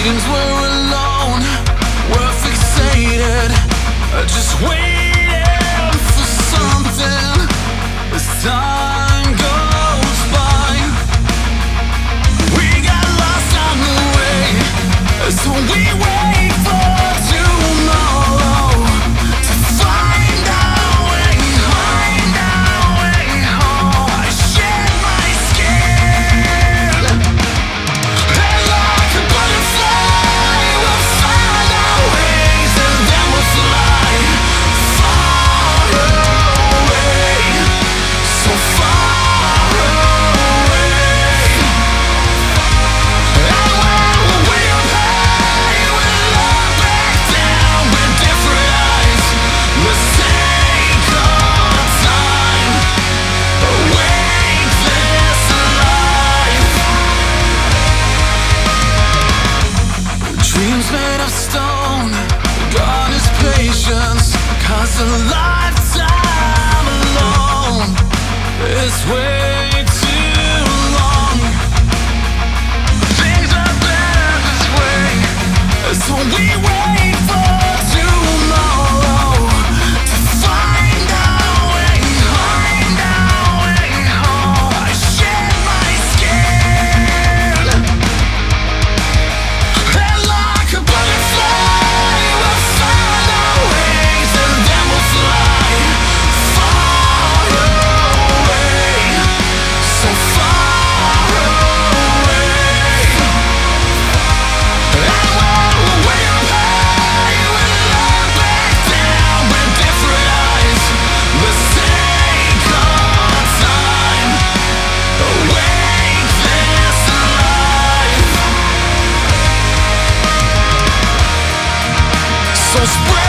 Dreams were alone, were fixated, just waiting for something. As time goes by, we got lost on the way, so we wait for tomorrow to find our way home. I shed my skin, and like a butterfly, we'll find our wings, and then we'll fly far away, so far away. And when we pay, we'll look back down with different eyes. Let's take our time, awake this life. Dreams made of stone, God is patience, 'cause a lifetime alone is way too long. Things are better this way, so we wait for tomorrow to find our way home. I shed my skin, and like a butterfly, we'll find our wings, and then we'll fly far away, so far away. And when we pay, we'll look back down with different eyes. Let's take our time, awake this life. So spread